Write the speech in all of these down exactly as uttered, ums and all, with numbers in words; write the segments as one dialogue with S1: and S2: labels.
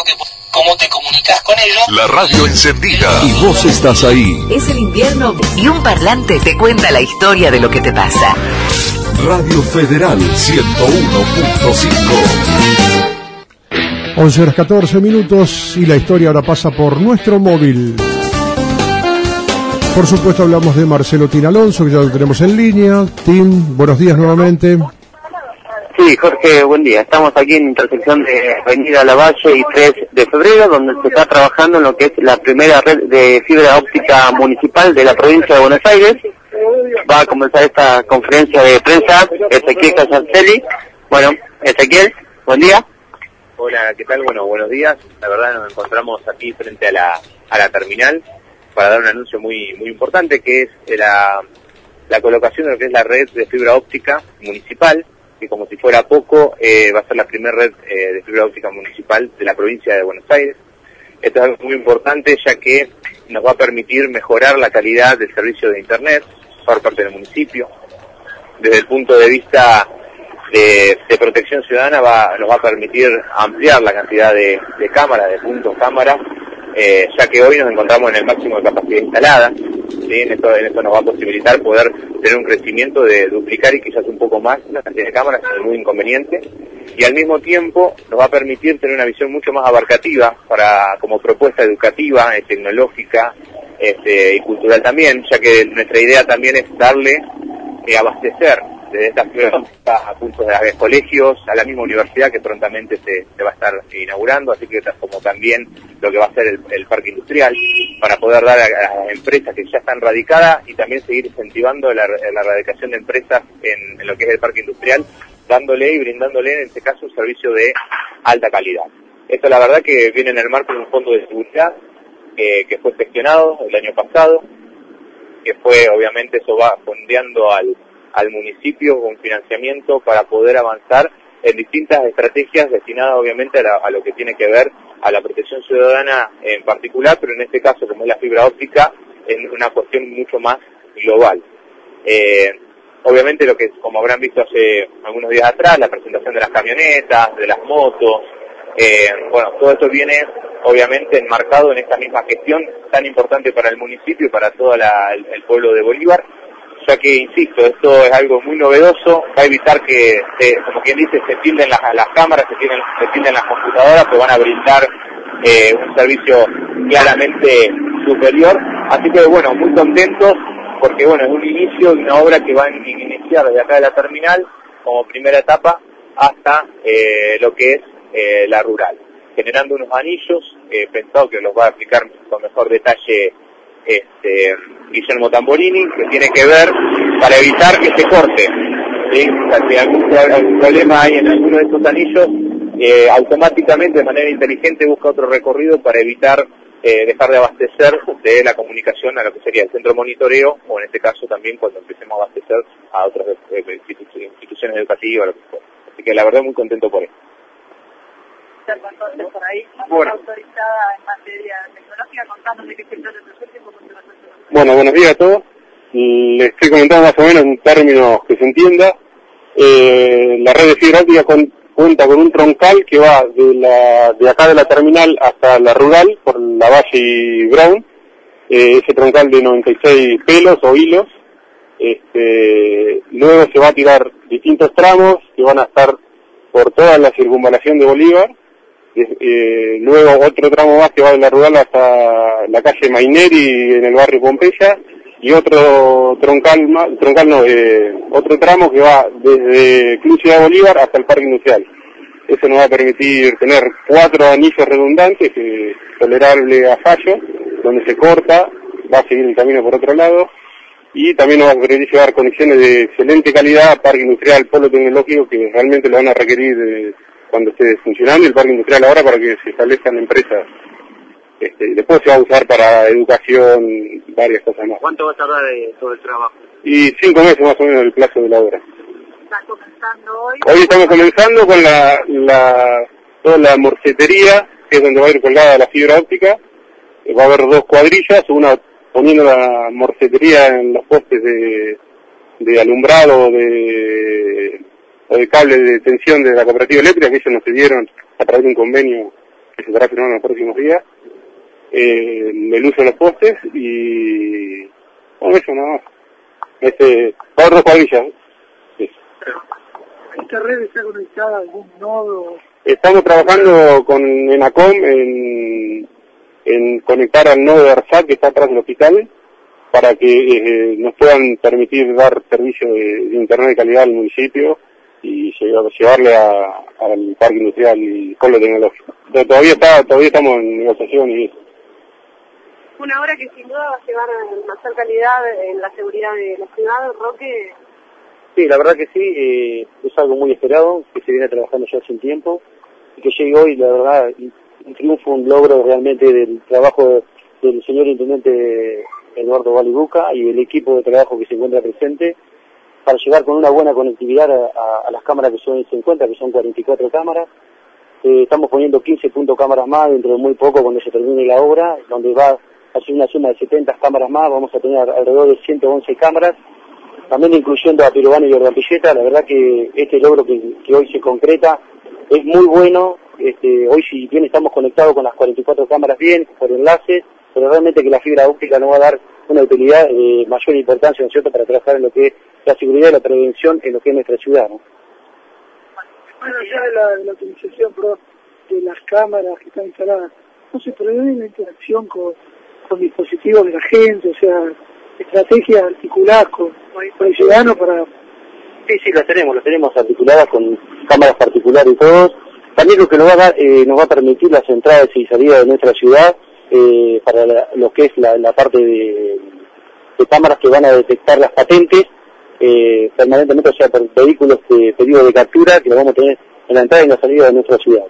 S1: te, cómo te comunicas con ellos.
S2: La radio encendida y vos estás ahí.
S3: Es el invierno y un parlante te cuenta la historia de lo que te pasa.
S2: Radio Federal ciento uno punto cinco.
S4: once horas catorce minutos y la historia ahora pasa por nuestro móvil. Por supuesto hablamos de Marcelo Tin Alonso, que ya lo tenemos en línea. Tin, buenos días nuevamente.
S5: Sí, Jorge, buen día. Estamos aquí en intersección de Avenida Lavalle y tres de febrero, donde se está trabajando en lo que es la primera red de fibra óptica municipal de la provincia de Buenos Aires. Va a comenzar esta conferencia de prensa Ezequiel Casancelli. Bueno, Ezequiel, buen día.
S6: Hola, ¿qué tal? Bueno, buenos días. La verdad nos encontramos aquí frente a la a la terminal para dar un anuncio muy muy importante, que es la, la colocación de lo que es la red de fibra óptica municipal, que como si fuera poco, eh, va a ser la primera red eh, de fibra óptica municipal de la provincia de Buenos Aires. Esto es algo muy importante, ya que nos va a permitir mejorar la calidad del servicio de Internet por parte del municipio. Desde el punto de vista de, de protección ciudadana, va, nos va a permitir ampliar la cantidad de, de cámaras, de puntos cámaras, eh, ya que hoy nos encontramos en el máximo de capacidad instalada. ¿Sí? En, esto, en esto nos va a posibilitar poder tener un crecimiento de duplicar y quizás un poco más la cantidad de cámaras, que es muy inconveniente, y al mismo tiempo nos va a permitir tener una visión mucho más abarcativa para como propuesta educativa, eh, tecnológica este, y cultural también, ya que nuestra idea también es darle, eh, abastecer desde estas fibras a puntos de los colegios, a la misma universidad que prontamente se, se va a estar inaugurando, así que como también lo que va a ser el, el parque industrial, para poder dar a, a las empresas que ya están radicadas y también seguir incentivando la, la radicación de empresas en, en lo que es el parque industrial, dándole y brindándole en este caso un servicio de alta calidad. Esto la verdad que viene en el marco de un fondo de seguridad eh, que fue gestionado el año pasado, que fue obviamente eso va fondeando al al municipio con financiamiento para poder avanzar en distintas estrategias destinadas obviamente a, la, a lo que tiene que ver a la protección ciudadana en particular, pero en este caso como es la fibra óptica, en una cuestión mucho más global. Eh, obviamente lo que, como habrán visto hace algunos días atrás, la presentación de las camionetas, de las motos, eh, bueno, todo esto viene obviamente enmarcado en esta misma gestión tan importante para el municipio y para todo la, el, el pueblo de Bolívar, ya que, insisto, esto es algo muy novedoso, va a evitar que, se, como quien dice, se tilden las, las cámaras, se tilden, se tilden las computadoras, que van a brindar eh, un servicio claramente superior. Así que, bueno, muy contentos, porque, bueno, es un inicio de una obra que va a iniciar desde acá de la terminal, como primera etapa, hasta eh, lo que es eh, la rural, generando unos anillos, eh, pensado que los va a explicar con mejor detalle este Guillermo Tamborini, que tiene que ver para evitar que se corte, ¿sí? O sea, si algún, algún problema hay en alguno de estos anillos, eh, automáticamente de manera inteligente busca otro recorrido para evitar eh, dejar de abastecer de la comunicación a lo que sería el centro de monitoreo, o en este caso también cuando empecemos a abastecer a otras eh, instituciones educativas, lo que fuera. Así que la verdad muy contento por eso.
S7: Entonces, por ahí,
S6: bueno.
S7: autorizada en materia tecnológica, contándonos de qué sector de proyecto y cómo se va a hacer.
S8: Bueno, buenos días a todos. Les estoy comentando más o menos en términos que se entienda. Eh, la red de fibra óptica con, cuenta con un troncal que va de, la, de acá de la terminal hasta la rural, por Lavalle y Brown. Eh, ese troncal de noventa y seis pelos o hilos. Este, luego se va a tirar distintos tramos que van a estar por toda la circunvalación de Bolívar. Eh, luego otro tramo más que va de la rural hasta la calle Maineri en el barrio Pompeya, y otro troncal más, troncal no, eh, otro tramo que va desde Club Ciudad Bolívar hasta el Parque Industrial. Eso nos va a permitir tener cuatro anillos redundantes, eh, tolerable a fallo, donde se corta, va a seguir el camino por otro lado, y también nos va a permitir llevar conexiones de excelente calidad, Parque Industrial, Polo Tecnológico, que realmente lo van a requerir eh, cuando esté funcionando el parque industrial ahora, para que se establezcan empresas. Este, después se va a usar para educación, varias cosas más.
S6: ¿Cuánto va a tardar eh, todo el trabajo?
S8: Y cinco meses más o menos el plazo de la obra.
S7: ¿Está comenzando hoy?
S8: Hoy estamos comenzando con la, la toda la morcetería, que es donde va a ir colgada la fibra óptica. Va a haber dos cuadrillas, una poniendo la morcetería en los postes de, de alumbrado de o de cable de tensión de la cooperativa eléctrica, que ellos nos cedieron a través de un convenio que se estará firmando en los próximos días, eh, el uso de los postes y bueno, eso nada más. Este, ahorro cuadrillas. Sí.
S9: ¿Esta red está conectada a algún nodo?
S8: Estamos trabajando con ENACOM en, en conectar al nodo de ARSAT que está atrás del hospital para que eh, nos puedan permitir dar servicio de, de internet de calidad al municipio y llevarle a, al parque industrial y polo tecnológico. Pero todavía está, todavía estamos en negociación y eso.
S7: Una obra que sin duda va a llevar mayor calidad en la seguridad de la ciudad, Roque.
S10: Sí, la verdad que sí, eh, es algo muy esperado, que se viene trabajando ya hace un tiempo, y que llegue hoy, la verdad, un triunfo, un logro realmente del trabajo del señor Intendente Eduardo Valibuca y el equipo de trabajo que se encuentra presente, para llegar con una buena conectividad a, a, a las cámaras que son, se encuentran, que son cuarenta y cuatro cámaras. Eh, estamos poniendo quince puntos cámaras más dentro de muy poco cuando se termine la obra, donde va a hacer una suma de setenta cámaras más, vamos a tener alrededor de ciento once cámaras, también incluyendo a Pirobano y Ordampilleta. La verdad que este logro que, que hoy se concreta es muy bueno. Este, hoy si bien estamos conectados con las cuarenta y cuatro cámaras bien, por enlaces, pero realmente que la fibra óptica nos va a dar una utilidad de mayor importancia, ¿no es cierto?, para trabajar en lo que es la seguridad y la prevención en lo que es nuestra ciudad, ¿no?
S9: Bueno, ya de la, de la utilización pro, de las cámaras que están instaladas, no se prevé la interacción con, con dispositivos de la gente, o sea, estrategias articuladas con, con el ciudadano para...
S10: Sí, sí, las tenemos, las tenemos articuladas con cámaras particulares y todos. También lo que nos va a dar, eh, nos va a permitir las entradas y salidas de nuestra ciudad, eh, para la, lo que es la, la parte de, de cámaras que van a detectar las patentes, eh, permanentemente, o sea, por vehículos de pedido de captura, que lo vamos a tener en la entrada y en la salida de nuestra ciudad.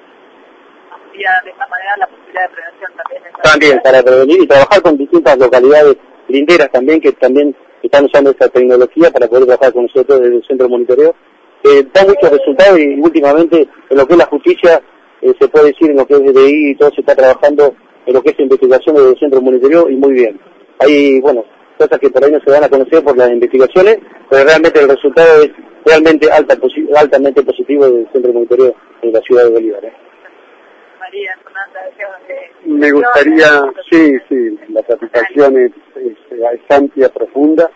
S7: Y de esta manera la posibilidad de prevención también.
S10: También, para prevenir y trabajar con distintas localidades linderas también, que también están usando esta tecnología para poder trabajar con nosotros desde el centro de monitoreo. Eh, da muchos resultados y últimamente en lo que es la justicia, eh, se puede decir en lo que es D D I y todo, se está trabajando en lo que es investigación desde el centro de monitoreo y muy bien. Hay, bueno, cosas que por ahí no se van a conocer por las investigaciones, pero realmente el resultado es realmente alta, posi altamente positivo del centro de monitoreo en la ciudad de Bolívar. ¿eh?
S7: María, Fernanda,
S8: me gustaría, sí, sí, la satisfacción es, es, es amplia, profunda,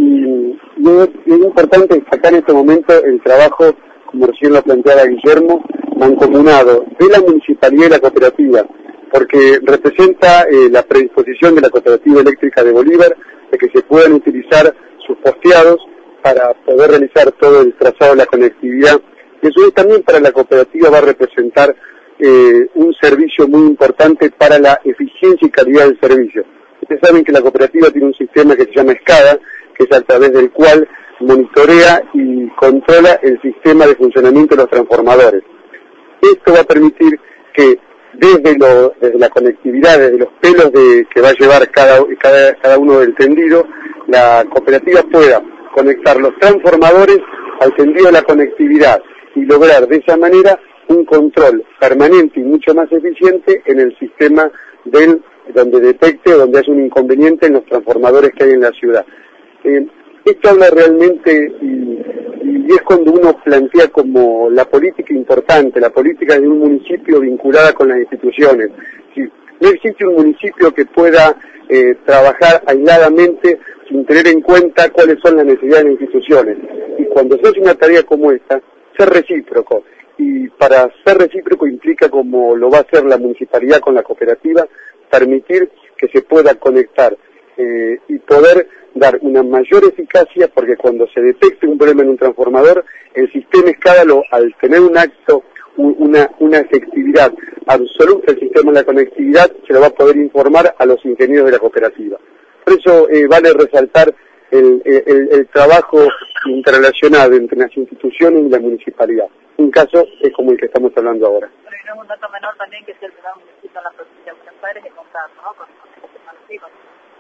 S8: y, y es, es importante destacar en este momento el trabajo, como recién lo planteaba Guillermo, mancomunado de la municipalidad y la cooperativa, porque representa eh, la predisposición de la Cooperativa Eléctrica de Bolívar de que se puedan utilizar sus posteados para poder realizar todo el trazado de la conectividad, y eso también para la cooperativa va a representar Eh, un servicio muy importante para la eficiencia y calidad del servicio. Ustedes saben que la cooperativa tiene un sistema que se llama SCADA, que es a través del cual monitorea y controla el sistema de funcionamiento de los transformadores. Esto va a permitir que desde, lo, desde la conectividad, desde los pelos de, que va a llevar cada, cada, cada uno del tendido, la cooperativa pueda conectar los transformadores al tendido de la conectividad y lograr de esa manera un control permanente y mucho más eficiente en el sistema del donde detecte, donde haya un inconveniente en los transformadores que hay en la ciudad. Eh, esto habla realmente, y, y es cuando uno plantea como la política importante, la política de un municipio vinculada con las instituciones. Si no existe un municipio que pueda eh, trabajar aisladamente sin tener en cuenta cuáles son las necesidades de las instituciones. Y cuando se hace una tarea como esta, ser recíproco. Y para ser recíproco implica, como lo va a hacer la municipalidad con la cooperativa, permitir que se pueda conectar eh, y poder dar una mayor eficacia, porque cuando se detecte un problema en un transformador, el sistema escálalo, al tener un acto, una, una efectividad absoluta del sistema de la conectividad, se lo va a poder informar a los ingenieros de la cooperativa. Por eso eh, vale resaltar el, el, el trabajo interrelacionado entre las instituciones y la municipalidad. Un caso es como el que estamos hablando ahora.
S7: Pero no es un dato menor también que es el primer municipio en la provincia de Buenos Aires de contar, ¿no? Con, con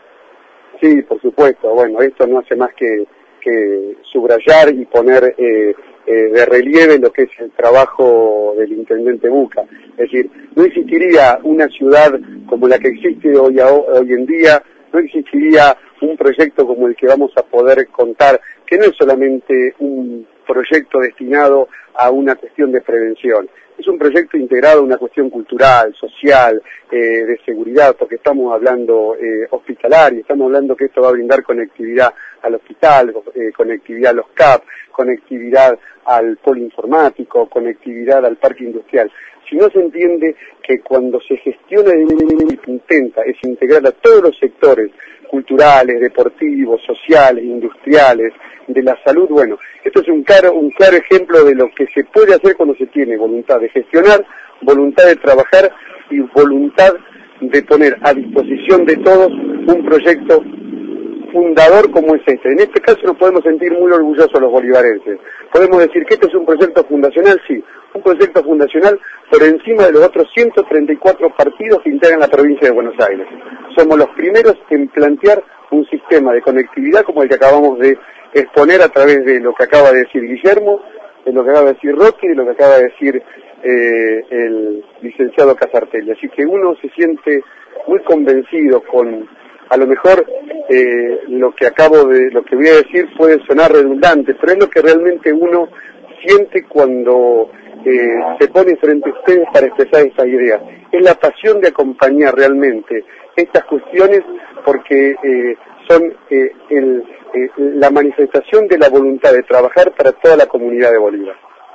S8: Sí, por supuesto. Bueno, esto no hace más que, que subrayar y poner eh, eh, de relieve lo que es el trabajo del intendente Buca. Es decir, no existiría una ciudad como la que existe hoy, hoy en día, no existiría un proyecto como el que vamos a poder contar, que no es solamente un proyecto destinado a una cuestión de prevención, es un proyecto integrado a una cuestión cultural, social, eh, de seguridad, porque estamos hablando eh, hospitalaria, estamos hablando que esto va a brindar conectividad al hospital, eh, conectividad a los C A P, conectividad al polo informático, conectividad al parque industrial. Si no se entiende que cuando se gestiona y se intenta es integrar a todos los sectores culturales, deportivos, sociales, industriales, de la salud, bueno, esto es un claro, un claro ejemplo de lo que se puede hacer cuando se tiene voluntad de gestionar, voluntad de trabajar y voluntad de poner a disposición de todos un proyecto fundador como es este. En este caso nos podemos sentir muy orgullosos los bolivarenses. Podemos decir que este es un proyecto fundacional, sí, un proyecto fundacional por encima de los otros ciento treinta y cuatro partidos que integran la provincia de Buenos Aires. Somos los primeros en plantear un sistema de conectividad como el que acabamos de exponer a través de lo que acaba de decir Guillermo, de lo que acaba de decir Roque y de lo que acaba de decir eh, el licenciado Casartelli. Así que uno se siente muy convencido con, a lo mejor eh, lo que acabo de, lo que voy a decir puede sonar redundante, pero es lo que realmente uno siente cuando eh, se pone frente a ustedes para expresar estas ideas. Es la pasión de acompañar realmente estas cuestiones porque eh, son eh, el, eh, la manifestación de la voluntad de trabajar para toda la comunidad de Bolívar.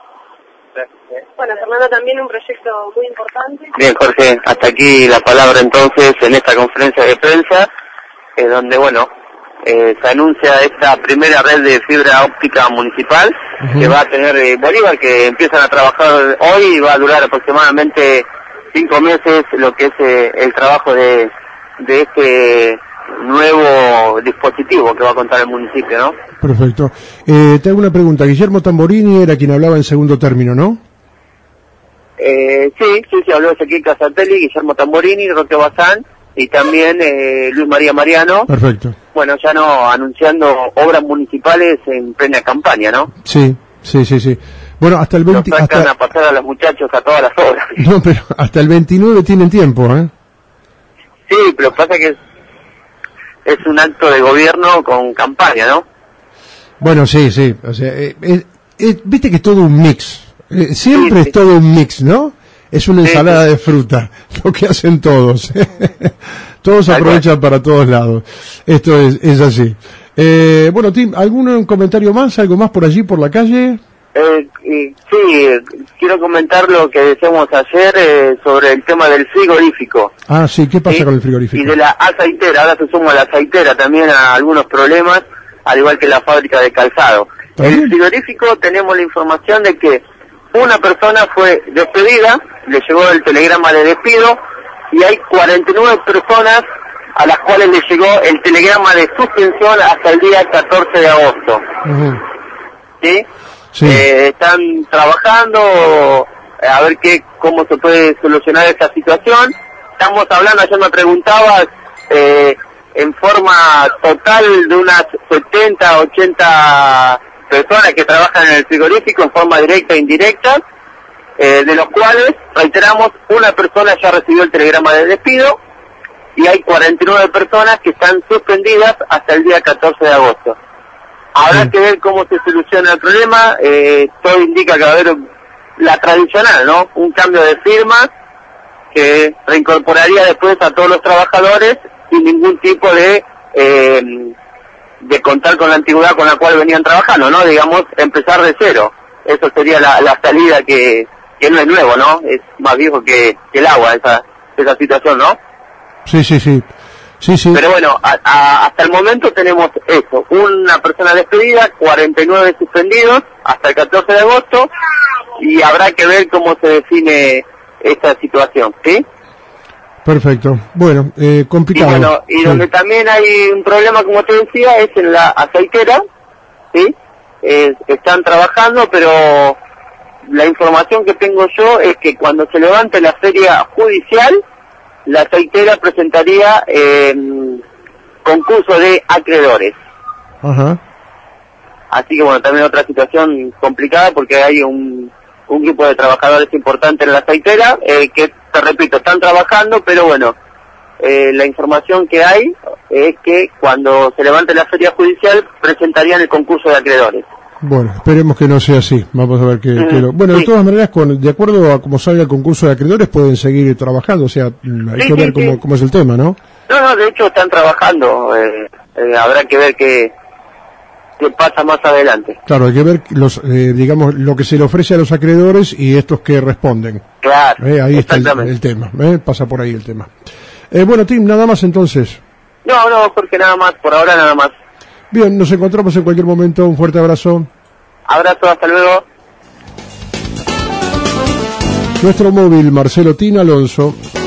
S7: Bueno, Fernando, también un proyecto muy importante.
S5: Bien, Jorge, hasta aquí la palabra entonces en esta conferencia de prensa, eh, donde, bueno, eh, se anuncia esta primera red de fibra óptica municipal uh-huh. que va a tener eh, Bolívar, que empiezan a trabajar hoy y va a durar aproximadamente cinco meses lo que es eh, el trabajo de, de este nuevo dispositivo que va a contar el municipio, ¿no?
S4: Perfecto. Eh, te hago una pregunta. Guillermo Tamborini era quien hablaba en segundo término, ¿no?
S5: Eh, sí, sí, sí, habló Ezequiel Casartelli, Guillermo Tamborini, Roque Bazán y también eh, Luis María Mariano.
S4: Perfecto.
S5: Bueno, ya no, anunciando obras municipales en plena campaña, ¿no?
S4: Sí, sí, sí, sí. Bueno, hasta el veinte...
S5: Lo sacan
S4: hasta...
S5: a pasar a los muchachos a todas las obras.
S4: No, pero hasta el veintinueve tienen tiempo, ¿eh?
S5: Sí, pero pasa que es, es un acto de gobierno con campaña, ¿no?
S4: Bueno, sí, sí. O sea, eh, eh, eh, viste que es todo un mix. Eh, siempre
S5: sí,
S4: es
S5: sí.
S4: todo un mix, ¿no? Es una ensalada
S5: sí, sí.
S4: de fruta, lo que hacen todos. Todos aprovechan para todos lados. Esto es, es así. Eh, bueno, Tim, ¿algún comentario más? ¿Algo más por allí, por la calle?
S5: Eh, y, sí, quiero comentar lo que decíamos ayer eh, sobre el tema del frigorífico.
S4: Ah, sí, ¿qué pasa
S5: ¿sí?
S4: con el frigorífico?
S5: Y de la aceitera, ahora se suma la aceitera también a algunos problemas, al igual que la fábrica de calzado. El frigorífico, tenemos la información de que una persona fue despedida, le llegó el telegrama de despido, y hay cuarenta y nueve personas a las cuales le llegó el telegrama de suspensión hasta el día catorce de agosto. Uh-huh. ¿Sí? Sí. Eh, están trabajando a ver qué cómo se puede solucionar esta situación. Estamos hablando, ayer me preguntabas, eh, en forma total de unas setenta, ochenta personas que trabajan en el frigorífico en forma directa e indirecta, eh, de los cuales, reiteramos, una persona ya recibió el telegrama de despido y hay cuarenta y nueve personas que están suspendidas hasta el día catorce de agosto. Habrá sí. que ver cómo se soluciona el problema. Eh, todo indica que va a haber la tradicional, ¿no? Un cambio de firma que reincorporaría después a todos los trabajadores sin ningún tipo de eh, de contar con la antigüedad con la cual venían trabajando, ¿no? Digamos, empezar de cero. Eso sería la, la salida que, que no es nuevo, ¿no? Es más viejo que, que el agua esa esa situación, ¿no?
S4: Sí, sí, sí. Sí, sí.
S5: Pero bueno, a, a, hasta el momento tenemos eso, una persona despedida, cuarenta y nueve suspendidos hasta el catorce de agosto, y habrá que ver cómo se define esta situación, ¿sí?
S4: Perfecto. Bueno, eh, complicado.
S5: Y bueno, y sí. donde también hay un problema, como te decía, es en la aceitera, ¿sí? Eh, están trabajando, pero la información que tengo yo es que cuando se levante la feria judicial, la aceitera presentaría eh, concurso de acreedores.
S4: Ajá.
S5: Así que bueno, también otra situación complicada porque hay un, un grupo de trabajadores importante en la aceitera eh, que, te repito, están trabajando, pero bueno, eh, la información que hay es que cuando se levante la feria judicial presentarían el concurso de acreedores.
S4: Bueno, esperemos que no sea así. Vamos a ver qué...
S5: Mm,
S4: qué lo... Bueno,
S5: sí.
S4: de todas maneras, con, de acuerdo a cómo salga el concurso de acreedores, pueden seguir trabajando. O sea, hay
S5: Sí,
S4: que
S5: sí,
S4: ver cómo,
S5: sí.
S4: cómo es el tema, ¿no?
S5: No, no, de hecho están trabajando. Eh, eh, habrá que ver qué, qué pasa más adelante.
S4: Claro, hay que ver, los, eh, digamos, lo que se le ofrece a los acreedores y estos que responden.
S5: Claro,
S4: Eh, ahí está el,
S5: exactamente.
S4: el tema. Eh, pasa por ahí el tema. Eh, bueno, Tim, nada más entonces.
S5: No, no, Jorge, nada más. Por ahora nada más.
S4: Bien, nos encontramos en cualquier momento. Un fuerte abrazo.
S5: Abrazo, hasta luego.
S4: Nuestro móvil, Marcelo Tin Alonso.